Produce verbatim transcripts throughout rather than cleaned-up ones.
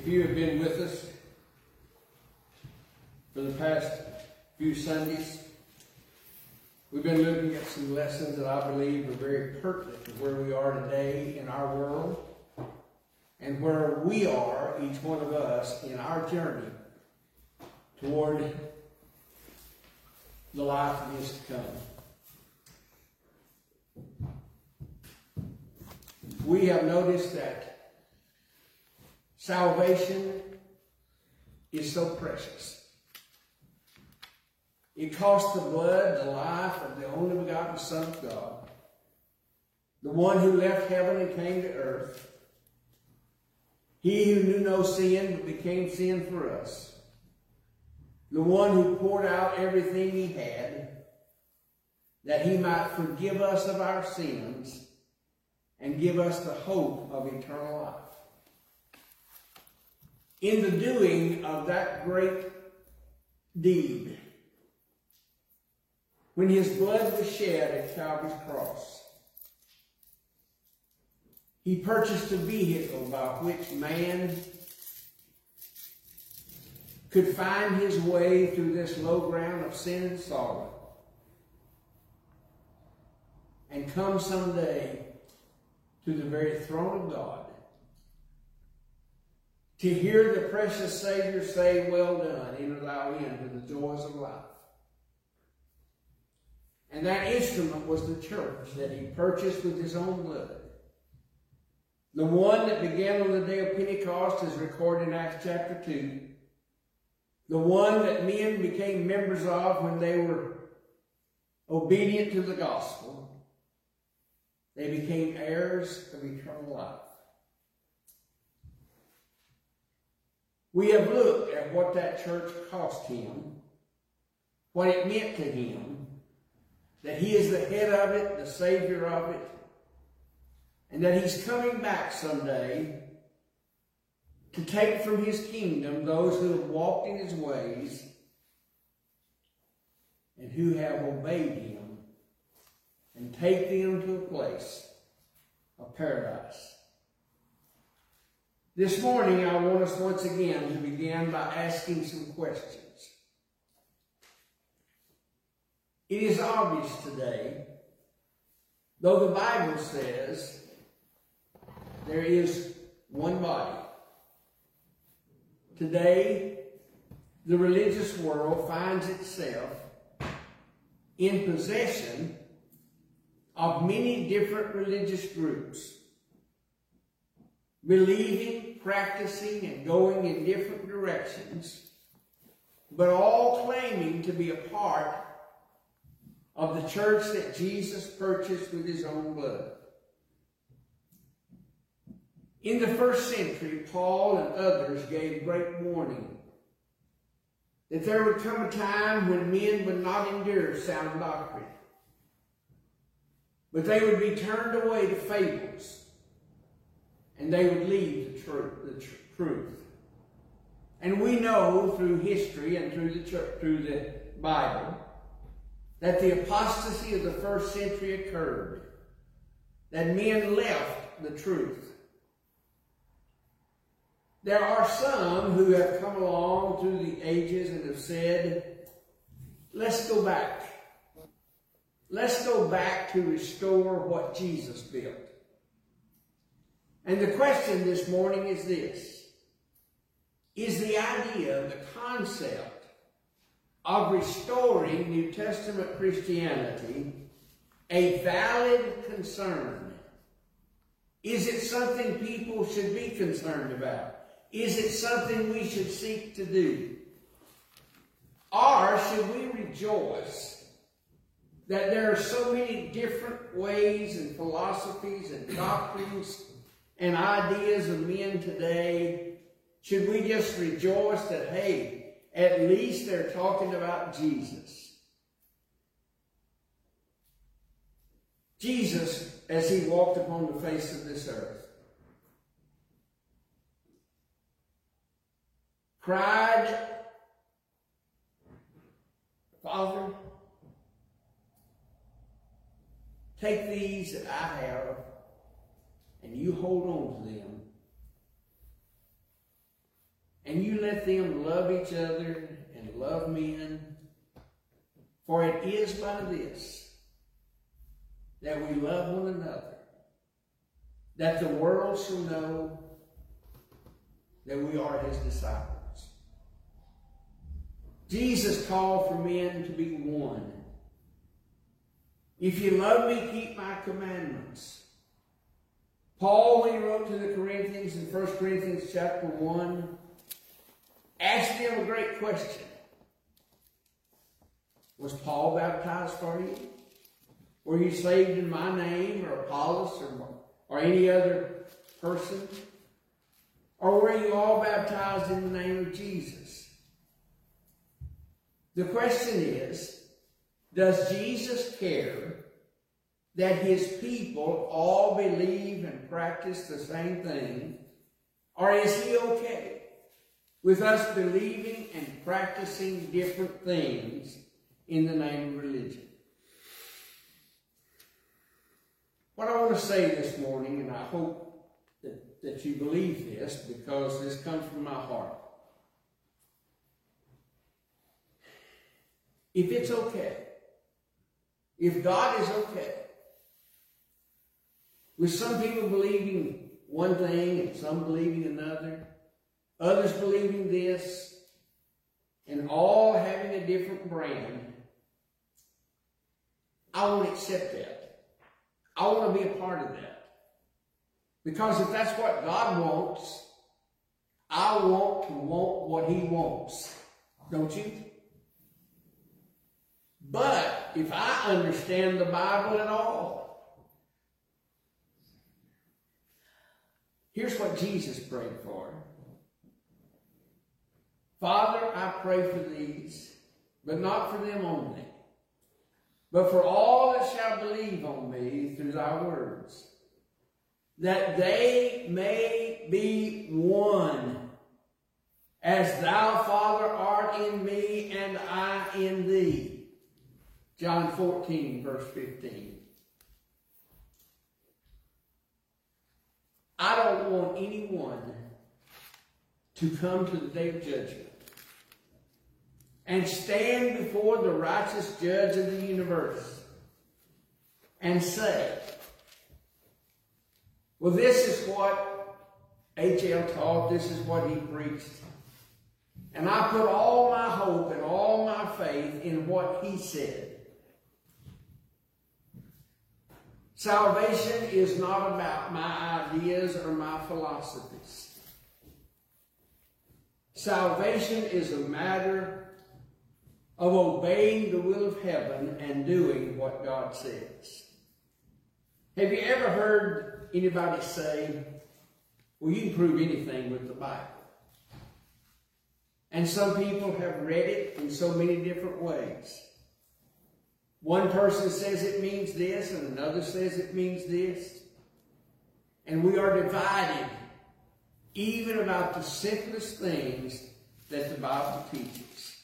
If you have been with us for the past few Sundays, we've been looking at some lessons that I believe are very pertinent to where we are today in our world and where we are, each one of us, in our journey toward the life that is to come. We have noticed that salvation is so precious. It cost the blood, the life of the only begotten Son of God, the one who left heaven and came to earth, he who knew no sin but became sin for us, the one who poured out everything he had, that he might forgive us of our sins and give us the hope of eternal life. In the doing of that great deed, when his blood was shed at Calvary's cross, he purchased a vehicle by which man could find his way through this low ground of sin and sorrow and come someday to the very throne of God to hear the precious Savior say, "Well done, enter thou into the joys of life." And that instrument was the church that he purchased with his own blood. The one that began on the day of Pentecost is recorded in Acts chapter two. The one that men became members of when they were obedient to the gospel. They became heirs of eternal life. We have looked at what that church cost him, what it meant to him, that he is the head of it, the Savior of it, and that he's coming back someday to take from his kingdom those who have walked in his ways and who have obeyed him and take them to a place of paradise. This morning, I want us once again to begin by asking some questions. It is obvious today, though the Bible says there is one body. Today, the religious world finds itself in possession of many different religious groups, believing, practicing, and going in different directions, but all claiming to be a part of the church that Jesus purchased with his own blood. In the first century, Paul and others gave great warning that there would come a time when men would not endure sound doctrine, but they would be turned away to fables, and they would leave the truth. The tr- truth. And we know through history and through the church, through the Bible, that the apostasy of the first century occurred, that men left the truth. There are some who have come along through the ages and have said, let's go back. Let's go back to restore what Jesus built. And the question this morning is this: is the idea, the concept of restoring New Testament Christianity a valid concern? Is it something people should be concerned about? Is it something we should seek to do? Or should we rejoice that there are so many different ways and philosophies and doctrines and ideas of men today? Should we just rejoice that, hey, at least they're talking about Jesus? Jesus, as he walked upon the face of this earth, cried, "Father, take these that I have, and you hold on to them, and you let them love each other and love men. For it is by this that we love one another, that the world shall know that we are his disciples. Jesus called for men to be one. If you love me, keep my commandments. Paul, when he wrote to the Corinthians in First Corinthians chapter one, asked them a great question. Was Paul baptized for you? Were you saved in my name, or Apollos, or, or any other person? Or were you all baptized in the name of Jesus? The question is, does Jesus care that his people all believe and practice the same thing? Or is he okay with us believing and practicing different things in the name of religion? What I want to say this morning, and I hope that, that you believe this because this comes from my heart. If it's okay, if God is okay with some people believing one thing and some believing another, others believing this, and all having a different brand, I won't accept that. I want to be a part of that. Because if that's what God wants, I want to want what he wants. Don't you? But if I understand the Bible at all, here's what Jesus prayed for. Father, I pray for these, but not for them only, but for all that shall believe on me through thy words, that they may be one, as thou, Father, art in me and I in thee. John fourteen, verse fifteen. I don't want anyone to come to the day of judgment and stand before the righteous judge of the universe and say, well, this is what H L taught, this is what he preached, and I put all my hope and all my faith in what he said. Salvation is not about my ideas or my philosophies. Salvation is a matter of obeying the will of heaven and doing what God says. Have you ever heard anybody say, well, you can prove anything with the Bible? And some people have read it in so many different ways. One person says it means this, and another says it means this. And we are divided even about the simplest things that the Bible teaches.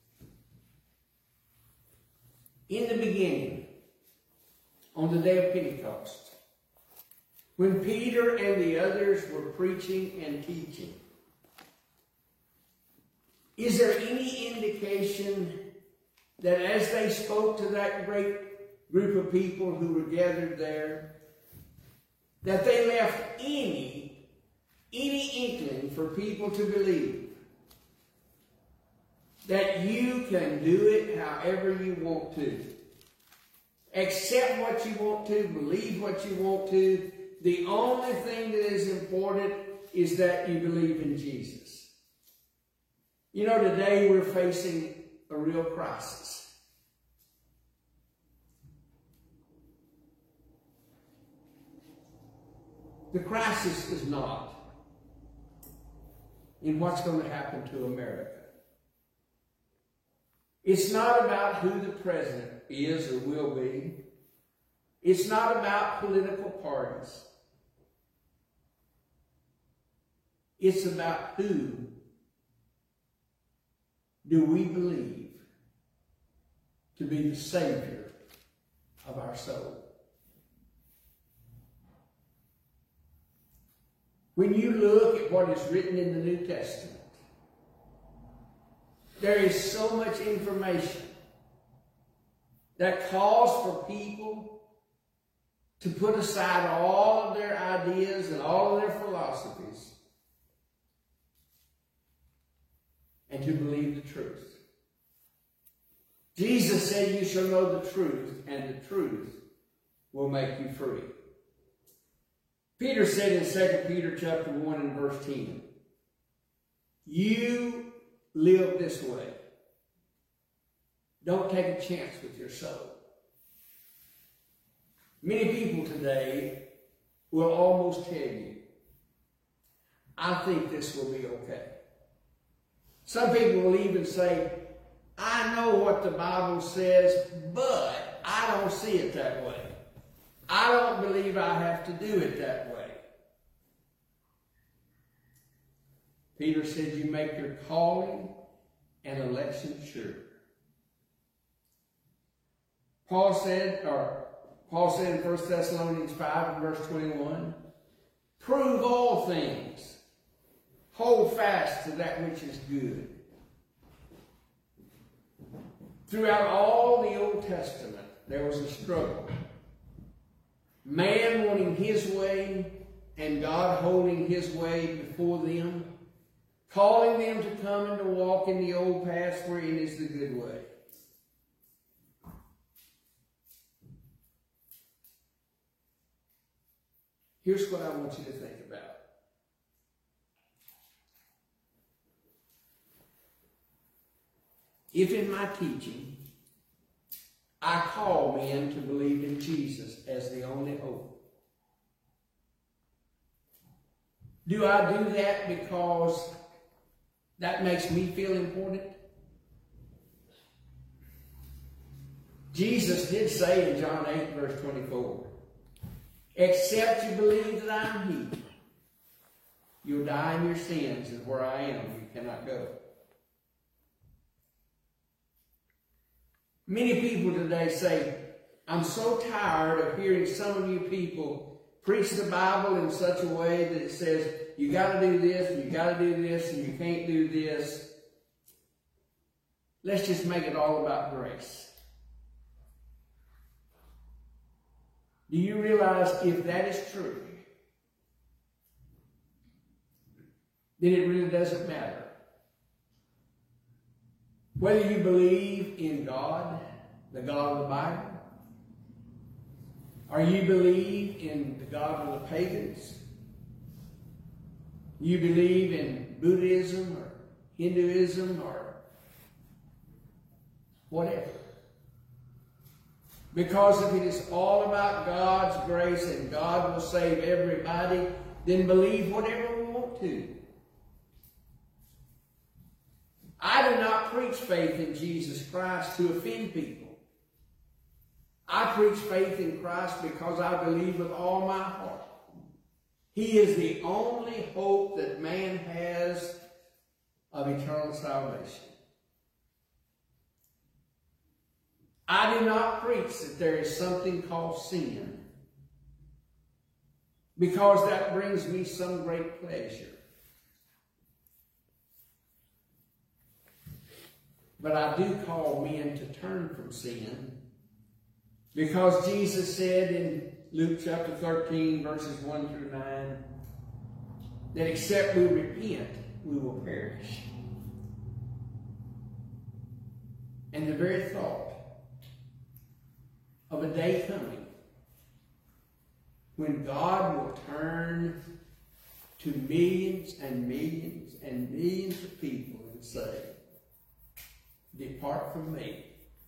In the beginning, on the day of Pentecost, when Peter and the others were preaching and teaching, is there any indication that as they spoke to that great group of people who were gathered there, that they left any, any inkling for people to believe that you can do it however you want to? Accept what you want to, believe what you want to. The only thing that is important is that you believe in Jesus. You know, today we're facing a real crisis. The crisis is not in what's going to happen to America. It's not about who the president is or will be. It's not about political parties. It's about who do we believe to be the Savior of our soul. When you look at what is written in the New Testament, There is so much information that calls for people to put aside all of their ideas and all of their philosophies and to believe the truth. Jesus said, "You shall know the truth, and the truth will make you free." Peter said in Second Peter chapter one and verse ten, "You live this way. Don't take a chance with your soul." Many people today will almost tell you, "I think this will be okay." Some people will even say, "I know what the Bible says, but I don't see it that way. I don't believe I have to do it that way." Peter said, "You make your calling and election sure." Paul said, or Paul said in First Thessalonians five and verse twenty-one, "Prove all things. Hold fast to that which is good." Throughout all the Old Testament, there was a struggle. Man wanting his way and God holding his way before them, calling them to come and to walk in the old paths wherein is the good way. Here's what I want you to think about. If in my teaching I call men to believe in Jesus as the only hope, do I do that because that makes me feel important? Jesus did say in John eight verse twenty-four, "Except you believe that I am He, you'll die in your sins, and where I am you cannot go." Many people today say, "I'm so tired of hearing some of you people preach the Bible in such a way that it says, you got to do this, and you got to do this, and you can't do this. Let's just make it all about grace." Do you realize if that is true, then it really doesn't matter whether you believe in God, the God of the Bible, or you believe in the God of the pagans, you believe in Buddhism or Hinduism or whatever. Because if it is all about God's grace and God will save everybody, then believe whatever we want to. I do not preach faith in Jesus Christ to offend people. I preach faith in Christ because I believe with all my heart He is the only hope that man has of eternal salvation. I do not preach that there is something called sin because that brings me some great pleasure. But I do call men to turn from sin because Jesus said in Luke chapter thirteen, verses one through nine, that except we repent, we will perish. And the very thought of a day coming when God will turn to millions and millions and millions of people and say, "Depart from me,"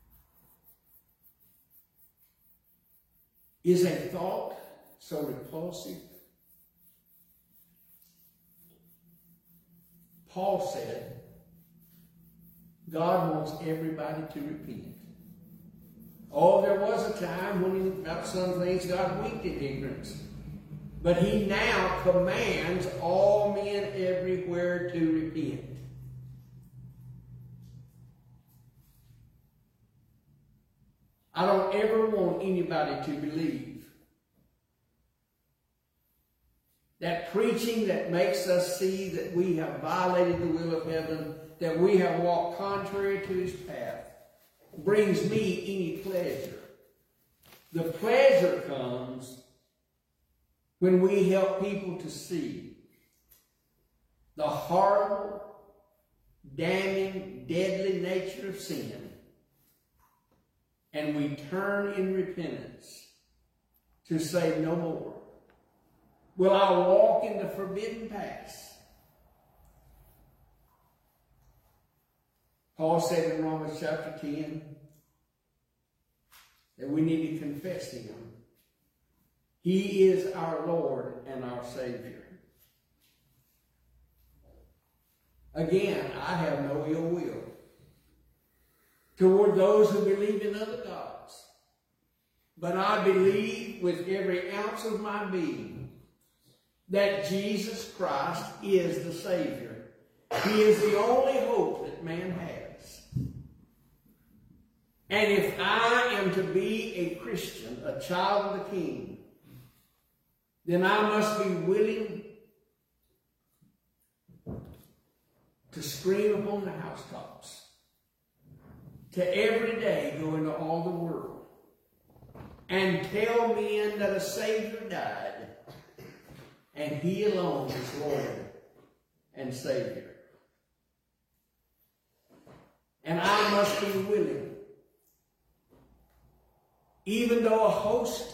is a thought so repulsive. Paul said, God wants everybody to repent. Oh, there was a time when about some things God winked in ignorance. But He now commands all men everywhere to repent. I don't ever want anybody to believe that preaching that makes us see that we have violated the will of heaven that we have walked contrary to his path brings me any pleasure. The pleasure comes when we help people to see the horrible, damning, deadly nature of sin, and we turn in repentance to say no more. Will I walk in the forbidden paths? Paul said in Romans chapter ten that we need to confess him. He is our Lord and our Savior. Again, I have no ill will toward those who believe in other gods, but I believe with every ounce of my being that Jesus Christ is the Savior. He is the only hope that man has. And if I am to be a Christian, a child of the King, then I must be willing to scream upon the housetops, to every day go into all the world and tell men that a Savior died and he alone is Lord and Savior. And I must be willing, even though a host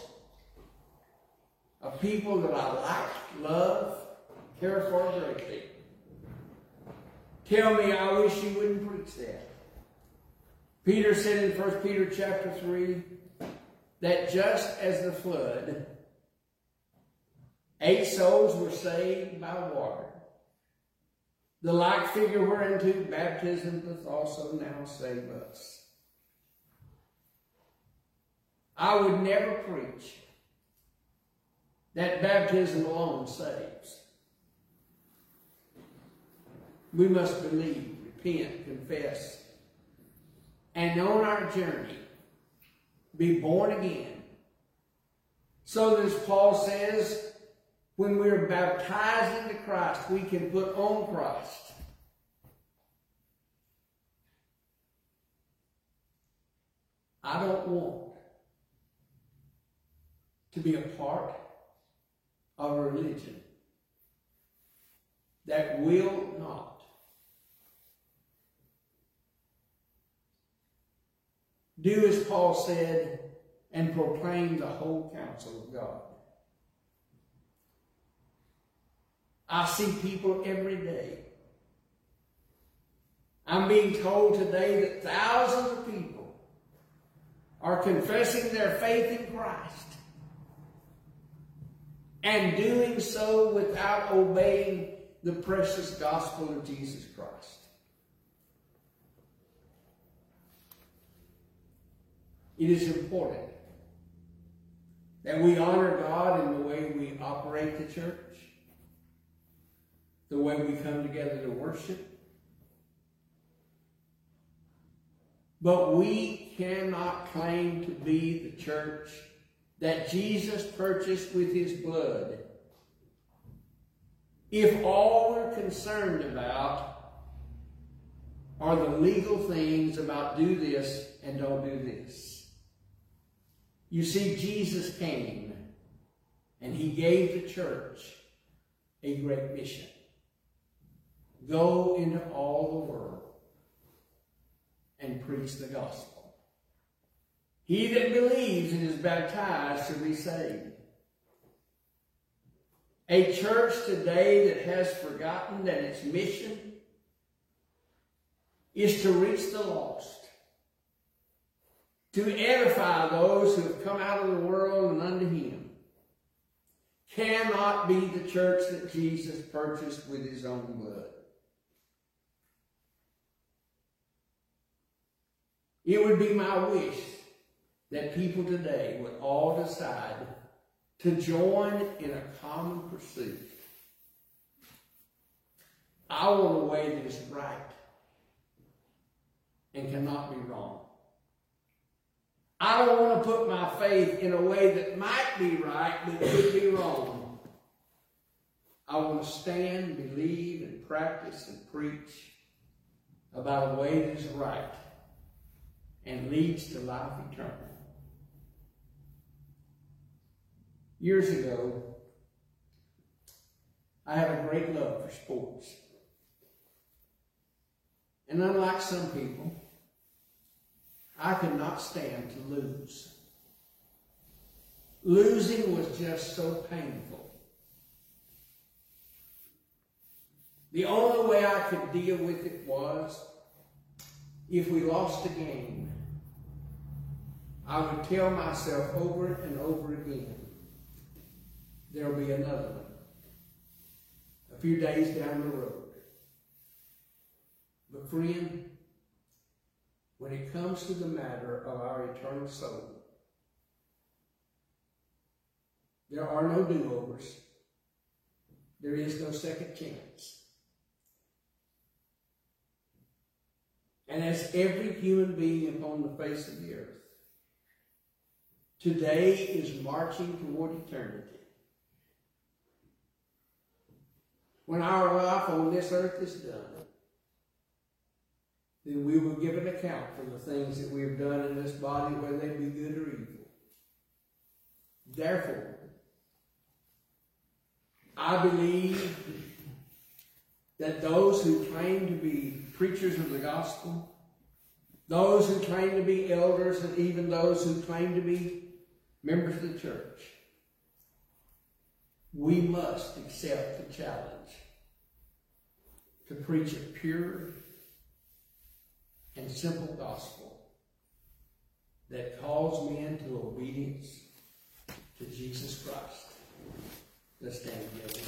of people that I like, love, care for greatly tell me, I wish you wouldn't preach that. Peter said in First Peter chapter three that just as the flood, eight souls were saved by water, the like figure whereunto baptism doth also now save us. I would never preach that baptism alone saves. We must believe, repent, confess, and on our journey be born again. So that as Paul says, when we're baptized into Christ, we can put on Christ. I don't want to be a part of a religion that will not do as Paul said and proclaim the whole counsel of God. I see people every day. I'm being told today that thousands of people are confessing their faith in Christ and doing so without obeying the precious gospel of Jesus Christ. It is important that we honor God in the way we operate the church, the way we come together to worship. But we cannot claim to be the church that Jesus purchased with his blood if all we're concerned about are the legal things about do this and don't do this. You see, Jesus came and he gave the church a great mission. Go into all the world and preach the gospel. He that believes and is baptized shall be saved. A church today that has forgotten that its mission is to reach the lost, to edify those who have come out of the world and unto him, cannot be the church that Jesus purchased with his own blood. It would be my wish that people today would all decide to join in a common pursuit. I want a way that is right and cannot be wrong. I don't want to put my faith in a way that might be right but could be wrong. I want to stand, believe, and practice and preach about a way that is right and leads to life eternal. Years ago, I had a great love for sports. And unlike some people, I could not stand to lose. Losing was just so painful. The only way I could deal with it was if we lost a game, I would tell myself over and over again, there'll be another one a few days down the road. But friend, when it comes to the matter of our eternal soul, there are no do-overs. There is no second chance. And as every human being upon the face of the earth, today is marching toward eternity. When our life on this earth is done, then we will give an account for the things that we have done in this body, whether they be good or evil. Therefore, I believe that those who claim to be preachers of the gospel, those who claim to be elders, and even those who claim to be members of the church, we must accept the challenge to preach a pure and simple gospel that calls men to obedience to Jesus Christ. Let's stand together.